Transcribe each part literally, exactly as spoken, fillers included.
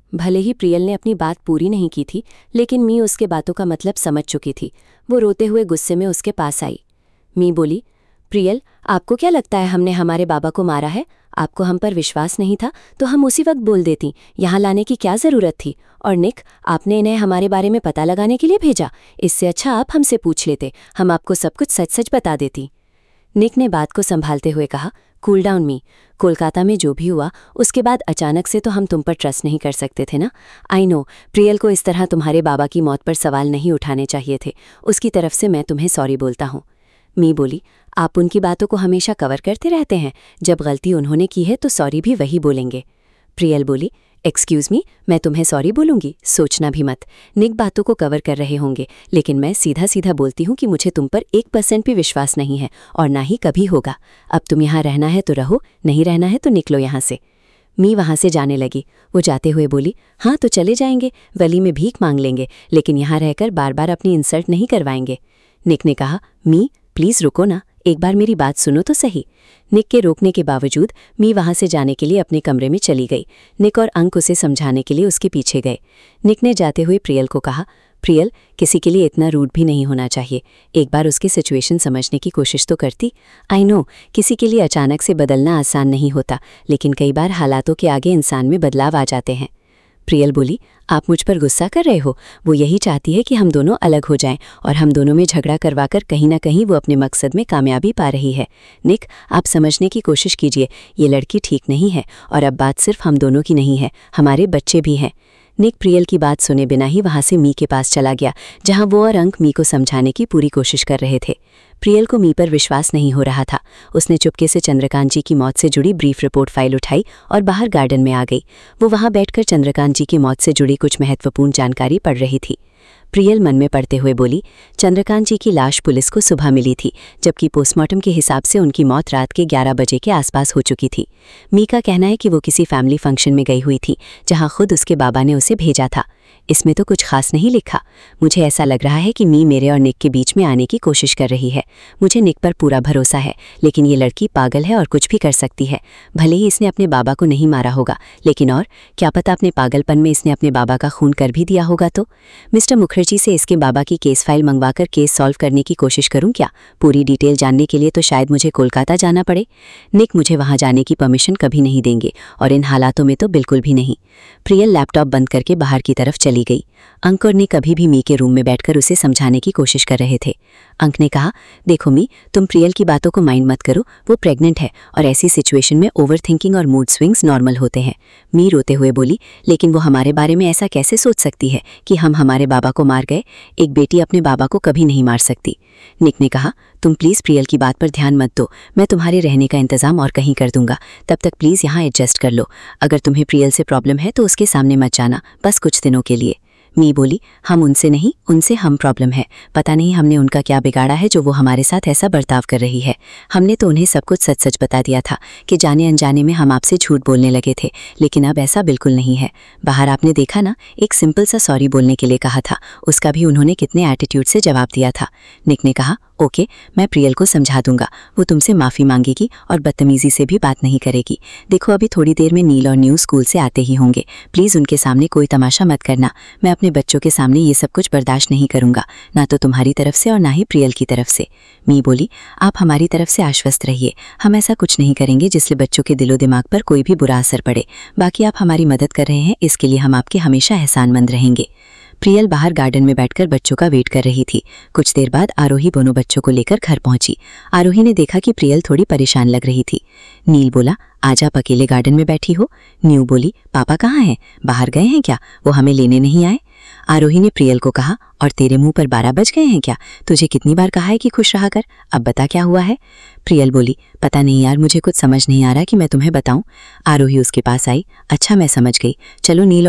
भले ही प्रियल ने अपनी बात पूरी नहीं की थी, लेकिन मी उसके बातों का मतलब समझ चुकी थी। वो रोते हुए गुस्से में उसके पास आई। मी बोली, प्रियल, आपको क्या लगता है हमने हमारे बाबा को मारा है? आपको हम पर विश्वास नहीं था तो हम उसी वक्त बोल देती। यहाँ लाने की क्या ज़रूरत थी? और निक, आपने इन्हें हमारे बारे में पता लगाने के लिए भेजा। इससे अच्छा आप हमसे पूछ लेते, हम आपको सब कुछ सच सच बता देती। निक ने बात को संभालते हुए कहा, कूल डाउन मी। कोलकाता में जो भी हुआ उसके बाद अचानक से तो हम तुम पर ट्रस्ट नहीं कर सकते थे ना। आई नो, प्रियल को इस तरह तुम्हारे बाबा की मौत पर सवाल नहीं उठाने चाहिए थे। उसकी तरफ से मैं तुम्हें सॉरी बोलता हूँ। मी बोली, आप उनकी बातों को हमेशा कवर करते रहते हैं। जब गलती उन्होंने की है तो सॉरी भी वही बोलेंगे। प्रियल बोली, एक्सक्यूज़ मी, मैं तुम्हें सॉरी बोलूँगी, सोचना भी मत। निक बातों को कवर कर रहे होंगे, लेकिन मैं सीधा सीधा बोलती हूँ कि मुझे तुम पर एक परसेंट भी विश्वास नहीं है और ना ही कभी होगा। अब तुम यहाँ रहना है तो रहो, नहीं रहना है तो निकलो यहाँ से। मी वहाँ से जाने लगी। वो जाते हुए बोली, हाँ तो चले जाएंगे, वली में भीख मांग लेंगे, लेकिन यहाँ रहकर बार बार अपनी इंसल्ट नहीं करवाएंगे। निक ने कहा, मी प्लीज़ रुको ना, एक बार मेरी बात सुनो तो सही। निक के रोकने के बावजूद मी वहाँ से जाने के लिए अपने कमरे में चली गई। निक और अंक उसे समझाने के लिए उसके पीछे गए। निक ने जाते हुए प्रियल को कहा, प्रियल, किसी के लिए इतना रूड भी नहीं होना चाहिए। एक बार उसकी सिचुएशन समझने की कोशिश तो करती। आई नो, किसी के लिए अचानक से बदलना आसान नहीं होता, लेकिन कई बार हालातों के आगे इंसान में बदलाव आ जाते हैं। प्रियल बोली, आप मुझ पर गुस्सा कर रहे हो? वो यही चाहती है कि हम दोनों अलग हो जाएं और हम दोनों में झगड़ा करवाकर कहीं ना कहीं वो अपने मकसद में कामयाबी पा रही है। निक, आप समझने की कोशिश कीजिए, ये लड़की ठीक नहीं है और अब बात सिर्फ हम दोनों की नहीं है, हमारे बच्चे भी हैं। निक प्रियल की बात सुने बिना ही वहाँ से मी के पास चला गया, जहाँ वो और अंक मी को समझाने की पूरी कोशिश कर रहे थे। प्रियल को मी पर विश्वास नहीं हो रहा था। उसने चुपके से चंद्रकांत जी की मौत से जुड़ी ब्रीफ रिपोर्ट फाइल उठाई और बाहर गार्डन में आ गई। वो वहाँ बैठकर चंद्रकांत जी की मौत से जुड़ी कुछ महत्वपूर्ण जानकारी पढ़ रही थी। प्रियल मन में पढ़ते हुए बोली, चंद्रकांत जी की लाश पुलिस को सुबह मिली थी, जबकि पोस्टमार्टम के हिसाब से उनकी मौत रात के ग्यारह बजे के आसपास हो चुकी थी। मी का कहना है कि वो किसी फैमिली फंक्शन में गई हुई थी, जहां खुद उसके बाबा ने उसे भेजा था। इसमें तो कुछ खास नहीं लिखा। मुझे ऐसा लग रहा है कि मी मेरे और निक के बीच में आने की कोशिश कर रही है। मुझे निक पर पूरा भरोसा है, लेकिन ये लड़की पागल है और कुछ भी कर सकती है। भले ही इसने अपने बाबा को नहीं मारा होगा, लेकिन और क्या पता अपने पागलपन में इसने अपने बाबा का खून कर भी दिया होगा तो। मिस्टर मुखर्जी से इसके बाबा की केस फाइल मंगवाकर केस सॉल्व करने की कोशिश करूं क्या? पूरी डिटेल जानने के लिए तो शायद मुझे कोलकाता जाना पड़े। निक मुझे वहां जाने की परमिशन कभी नहीं देंगे, और इन हालातों में तो बिल्कुल भी नहीं। प्रियल लैपटॉप बंद करके बाहर की तरफ चली गई। अंक और निक अभी भी मी के रूम में बैठकर उसे समझाने की कोशिश कर रहे थे। अंक ने कहा, देखो मी, तुम प्रियल की बातों को माइंड मत करो, वो प्रेग्नेंट है और ऐसी सिचुएशन में ओवर थिंकिंग और मूड स्विंग्स नॉर्मल होते हैं। मी रोते हुए बोली, लेकिन वो हमारे बारे में ऐसा कैसे सोच सकती है कि हम हमारे बाबा को मार गए? एक बेटी अपने बाबा को कभी नहीं मार सकती। निक ने कहा, तुम प्लीज़ प्रियल की बात पर ध्यान मत दो, मैं तुम्हारे रहने का इंतजाम और कहीं कर दूंगा। तब तक प्लीज़ यहाँ एडजस्ट कर लो। अगर तुम्हें प्रियल से प्रॉब्लम है तो उसके सामने मत जाना, बस कुछ दिनों के लिए। मी बोली, हम उनसे नहीं, उनसे हम प्रॉब्लम है। पता नहीं हमने उनका क्या बिगाड़ा है जो वो हमारे साथ ऐसा बर्ताव कर रही है। हमने तो उन्हें सब कुछ सच सच बता दिया था कि जाने अनजाने में हम आपसे झूठ बोलने लगे थे, लेकिन अब ऐसा बिल्कुल नहीं है। बाहर आपने देखा ना, एक सिंपल सा सॉरी बोलने के लिए कहा था, उसका भी उन्होंने कितने एटीट्यूड से जवाब दिया था। निक ने कहा, ओके, मैं प्रियल को समझा दूंगा, वो तुमसे माफ़ी मांगेगी और बदतमीज़ी से भी बात नहीं करेगी। देखो अभी थोड़ी देर में नील और न्यू स्कूल से आते ही होंगे, प्लीज़ उनके सामने कोई तमाशा मत करना। मैं अपने बच्चों के सामने ये सब कुछ बर्दाश्त नहीं करूंगा, ना तो तुम्हारी तरफ से और ना ही प्रियल की तरफ से। मी बोली, आप हमारी तरफ से आश्वस्त रहिए, हम ऐसा कुछ नहीं करेंगे जिससे बच्चों के दिलो दिमाग पर कोई भी बुरा असर पड़े। बाकी आप हमारी मदद कर रहे हैं, इसके लिए हम आपके हमेशा एहसानमंद रहेंगे। प्रियल बाहर गार्डन में बैठकर बच्चों का वेट कर रही थी। कुछ देर बाद आरोही दोनों बच्चों को लेकर घर पहुंची। आरोही ने देखा कि प्रियल थोड़ी परेशान लग रही थी। नील बोला, आज आप अकेले गार्डन में बैठी हो? न्यू बोली, पापा कहाँ हैं? बाहर गए हैं क्या? वो हमें लेने नहीं आए? आरोही ने प्रियल को कहा, और तेरे मुंह पर बारह बज गए हैं क्या? तुझे कितनी बार कहा है कि खुश रहा कर, अब बता क्या हुआ है? प्रियल बोली, पता नहीं यार, मुझे कुछ समझ नहीं आ रहा कि मैं तुम्हें बताऊं। आरोही उसके पास आई, अच्छा मैं समझ गई, चलो नील और न्यू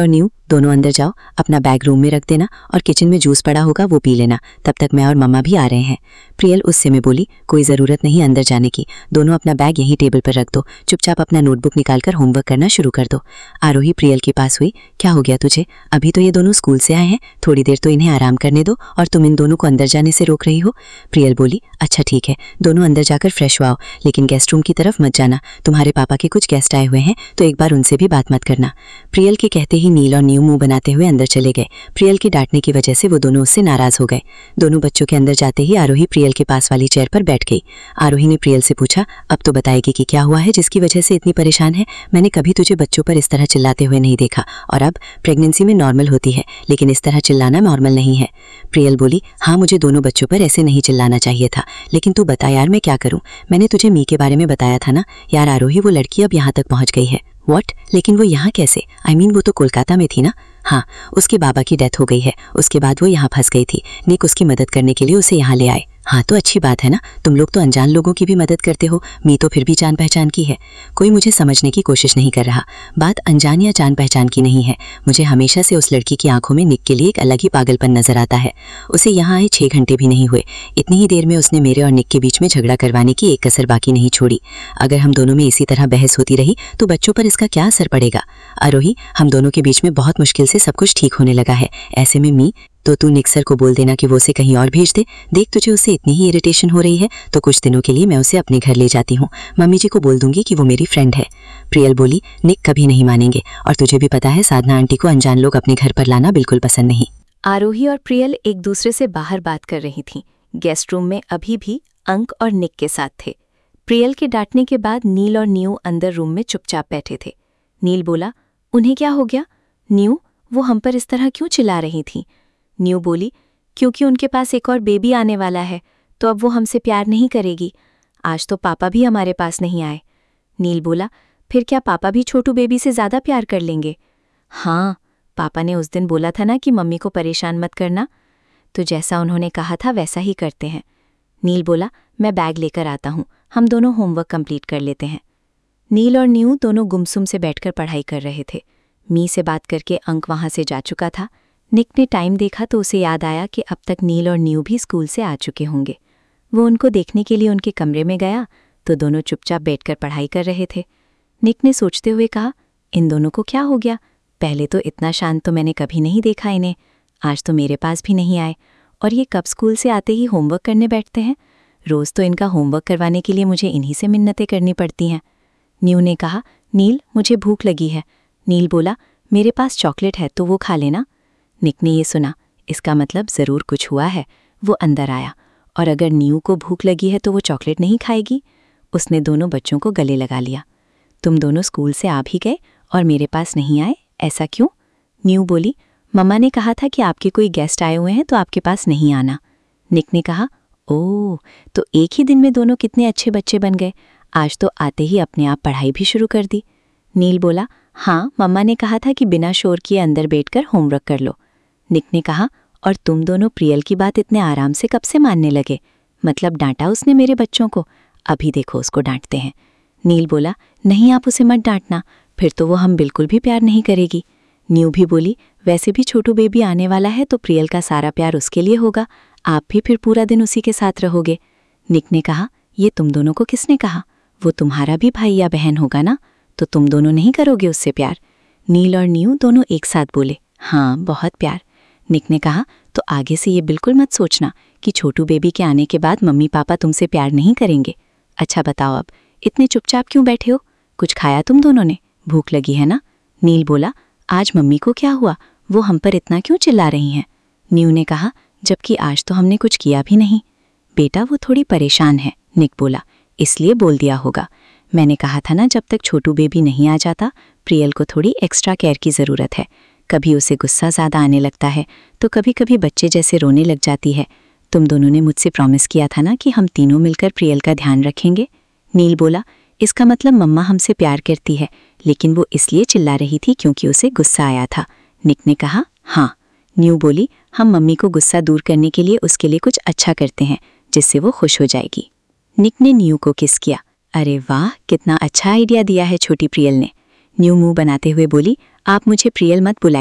दोनों अंदर जाओ, अपना बैग रूम में रख देना और किचन में जूस पड़ा होगा वो पी लेना, तब तक मैं और मम्मा भी आ रहे हैं। प्रियल उससे में बोली, कोई ज़रूरत नहीं अंदर जाने की, दोनों अपना बैग यहीं टेबल पर रख दो, चुपचाप अपना नोटबुक निकालकर होमवर्क करना शुरू कर दो। आरोही प्रियल के पास हुई, क्या हो गया तुझे? अभी तो ये दोनों स्कूल से आए हैं, थोड़ी देर तो इन्हें आराम करने दो और तुम इन दोनों को अंदर जाने से रोक रही हो। प्रियल बोली, अच्छा ठीक है, दोनों अंदर जाकर फ्रेश हो आओ, लेकिन गेस्ट रूम की तरफ मत जाना, तुम्हारे पापा के कुछ गेस्ट आए हुए हैं तो एक बार उनसे भी बात मत करना। प्रियल के कहते ही नील और न्यू मुंह बनाते हुए अंदर चले गए। प्रियल के डांटने की वजह से वो दोनों उससे नाराज हो गए। दोनों बच्चों के अंदर जाते ही आरोही प्रियल के पास वाली चेयर पर बैठ गई। आरोही ने प्रियल से पूछा, अब तो बताएगी कि क्या हुआ है जिसकी वजह से इतनी परेशान है? मैंने कभी तुझे बच्चों पर इस तरह चिल्लाते हुए नहीं देखा, और अब प्रेगनेंसी में नॉर्मल होती है, लेकिन इस तरह चिल्लाना नॉर्मल नहीं है। प्रियल बोली, हाँ मुझे दोनों बच्चों पर ऐसे नहीं चिल्लाना चाहिए था, लेकिन तू बता यार मैं क्या करूं? मैंने तुझे मी के बारे में बताया था ना यार। आरोही वो लड़की अब यहाँ तक पहुँच गई है। व्हाट? लेकिन वो यहाँ कैसे? आई I मीन mean, वो तो कोलकाता में थी ना। हाँ, उसके बाबा की डेथ हो गई है, उसके बाद वो यहाँ फंस गई थी। निक उसकी मदद करने के लिए उसे यहाँ ले आए। हाँ तो अच्छी बात है ना, तुम लोग तो अनजान लोगों की भी मदद करते हो, मी तो फिर भी जान पहचान की है। कोई मुझे समझने की कोशिश नहीं कर रहा, बात अनजान या जान पहचान की नहीं है। मुझे हमेशा से उस लड़की की आंखों में निक के लिए एक अलग ही पागलपन नजर आता है। उसे यहाँ आए छः घंटे भी नहीं हुए, इतनी ही देर में उसने मेरे और निक के बीच में झगड़ा करवाने की एक कसर बाकी नहीं छोड़ी। अगर हम दोनों में इसी तरह बहस होती रही तो बच्चों पर इसका क्या असर पड़ेगा? आरोही, हम दोनों के बीच में बहुत मुश्किल से सब कुछ ठीक होने लगा है, ऐसे में मी तो तू निक सर को बोल देना कि वो उसे कहीं और भेज दे। देख तुझे उससे इतनी ही इरिटेशन हो रही है तो कुछ दिनों के लिए मैं उसे अपने घर ले जाती हूँ, मम्मी जी को बोल दूंगी कि वो मेरी फ्रेंड है। प्रियल बोली, निक कभी नहीं मानेंगे, और तुझे भी पता है साधना आंटी को अनजान लोग अपने घर पर लाना बिल्कुल पसंद नहीं। आरोही और प्रियल एक दूसरे से बाहर बात कर रही थीं। गेस्ट रूम में अभी भी अंक और निक के साथ थे। प्रियल के डांटने के बाद नील और न्यू अंदर रूम में चुपचाप बैठे थे। नील बोला, उन्हें क्या हो गया? न्यू, वो हम पर इस तरह क्यों चिल्ला रही थीं? न्यू बोली, क्योंकि उनके पास एक और बेबी आने वाला है तो अब वो हमसे प्यार नहीं करेगी। आज तो पापा भी हमारे पास नहीं आए। नील बोला, फिर क्या पापा भी छोटू बेबी से ज़्यादा प्यार कर लेंगे? हाँ, पापा ने उस दिन बोला था ना कि मम्मी को परेशान मत करना, तो जैसा उन्होंने कहा था वैसा ही करते हैं। नील बोला, मैं बैग लेकर आता हूँ, हम दोनों होमवर्क कंप्लीट कर लेते हैं। नील और न्यू दोनों गुमसुम से बैठकर पढ़ाई कर रहे थे। मी से बात करके अंक वहाँ से जा चुका था। निक ने टाइम देखा तो उसे याद आया कि अब तक नील और न्यू भी स्कूल से आ चुके होंगे। वो उनको देखने के लिए उनके कमरे में गया तो दोनों चुपचाप बैठकर पढ़ाई कर रहे थे। निक ने सोचते हुए कहा, इन दोनों को क्या हो गया? पहले तो इतना शांत तो मैंने कभी नहीं देखा इन्हें, आज तो मेरे पास भी नहीं आए, और ये कब स्कूल से आते ही होमवर्क करने बैठते हैं? रोज़ तो इनका होमवर्क करवाने के लिए मुझे इन्हीं से मिन्नतें करनी पड़ती हैं। न्यू ने कहा, नील मुझे भूख लगी है। नील बोला, मेरे पास चॉकलेट है तो वो खा लेना। निक ने ये सुना, इसका मतलब ज़रूर कुछ हुआ है। वो अंदर आया, और अगर न्यू को भूख लगी है तो वो चॉकलेट नहीं खाएगी। उसने दोनों बच्चों को गले लगा लिया। तुम दोनों स्कूल से आ भी गए और मेरे पास नहीं आए, ऐसा क्यों? न्यू बोली, मम्मा ने कहा था कि आपके कोई गेस्ट आए हुए हैं तो आपके पास नहीं आना। निक ने कहा, ओह, तो एक ही दिन में दोनों कितने अच्छे बच्चे बन गए, आज तो आते ही अपने आप पढ़ाई भी शुरू कर दी। नील बोला, हाँ, मम्मा ने कहा था कि बिना शोर किए अंदर बैठकर होमवर्क कर लो। निक ने कहा, और तुम दोनों प्रियल की बात इतने आराम से कब से मानने लगे? मतलब डांटा उसने मेरे बच्चों को? अभी देखो उसको डांटते हैं। नील बोला, नहीं आप उसे मत डांटना, फिर तो वो हम बिल्कुल भी प्यार नहीं करेगी। न्यू भी बोली, वैसे भी छोटू बेबी आने वाला है तो प्रियल का सारा प्यार उसके लिए होगा, आप भी फिर पूरा दिन उसी के साथ रहोगे। निक ने कहा, ये तुम दोनों को किसने कहा? वो तुम्हारा भी भाई या बहन होगा ना, तो तुम दोनों नहीं करोगे उससे प्यार? नील और न्यू दोनों एक साथ बोले, हाँ बहुत प्यार। निक ने कहा, तो आगे से ये बिल्कुल मत सोचना कि छोटू बेबी के आने के बाद मम्मी पापा तुमसे प्यार नहीं करेंगे। अच्छा बताओ, अब इतने चुपचाप क्यों बैठे हो? कुछ खाया तुम दोनों ने? भूख लगी है ना? नील बोला, आज मम्मी को क्या हुआ, वो हम पर इतना क्यों चिल्ला रही हैं? न्यू ने कहा, जबकि आज तो हमने कुछ किया भी नहीं। बेटा वो थोड़ी परेशान है, निक बोला, इसलिए बोल दिया होगा। मैंने कहा था ना, जब तक छोटू बेबी नहीं आ जाता प्रियल को थोड़ी एक्स्ट्रा केयर की ज़रूरत है। कभी उसे गुस्सा ज़्यादा आने लगता है तो कभी कभी बच्चे जैसे रोने लग जाती है। तुम दोनों ने मुझसे प्रॉमिस किया था ना कि हम तीनों मिलकर प्रियल का ध्यान रखेंगे। नील बोला, इसका मतलब मम्मा हमसे प्यार करती है, लेकिन वो इसलिए चिल्ला रही थी क्योंकि उसे गुस्सा आया था। निक ने कहा, हाँ। न्यू बोली, हम मम्मी को गुस्सा दूर करने के लिए उसके लिए कुछ अच्छा करते हैं जिससे वो खुश हो जाएगी। निक ने न्यू को किस किया। अरे वाह, कितना अच्छा आइडिया दिया है छोटी प्रियल ने। न्यू मुंह बनाते हुए बोली, आप मुझे प्रियल मत बुलाइए,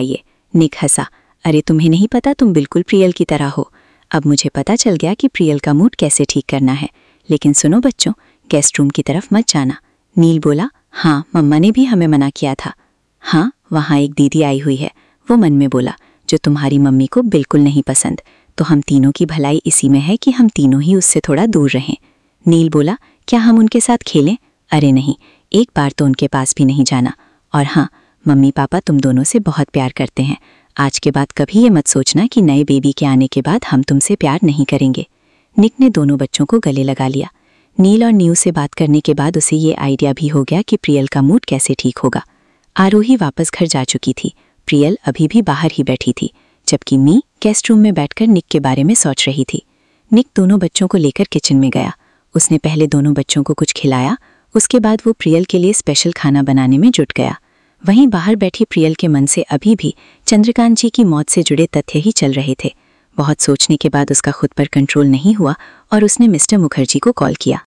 निक हंसा। अरे तुम्हें नहीं पता, तुम बिल्कुल प्रियल की तरह हो। अब मुझे पता चल गया कि प्रियल का मूड कैसे ठीक करना है। लेकिन सुनो बच्चों, गेस्ट रूम की तरफ मत जाना। नील बोला, हाँ मम्मा ने भी हमें मना किया था। हाँ, वहाँ एक दीदी आई हुई है, वो मन में बोला, जो तुम्हारी मम्मी को बिल्कुल नहीं पसंद। तो हम तीनों की भलाई इसी में है कि हम तीनों ही उससे थोड़ा दूर रहें। नील बोला, क्या हम उनके साथ खेलें? अरे नहीं, एक बार तो उनके पास भी नहीं जाना। और हाँ, मम्मी पापा तुम दोनों से बहुत प्यार करते हैं। आज के बाद कभी ये मत सोचना कि नए बेबी के आने के बाद हम तुमसे प्यार नहीं करेंगे। निक ने दोनों बच्चों को गले लगा लिया। नील और नीयू से बात करने के बाद उसे ये आइडिया भी हो गया कि प्रियल का मूड कैसे ठीक होगा। आरोही वापस घर जा चुकी थी। प्रियल अभी भी बाहर ही बैठी थी, जबकि मी गेस्ट रूम में बैठकर निक के बारे में सोच रही थी। निक दोनों बच्चों को लेकर किचन में गया। उसने पहले दोनों बच्चों को कुछ खिलाया, उसके बाद वो प्रियल के लिए स्पेशल खाना बनाने में जुट गया। वहीं बाहर बैठी प्रियल के मन से अभी भी चंद्रकांत जी की मौत से जुड़े तथ्य ही चल रहे थे। बहुत सोचने के बाद उसका खुद पर कंट्रोल नहीं हुआ और उसने मिस्टर मुखर्जी को कॉल किया।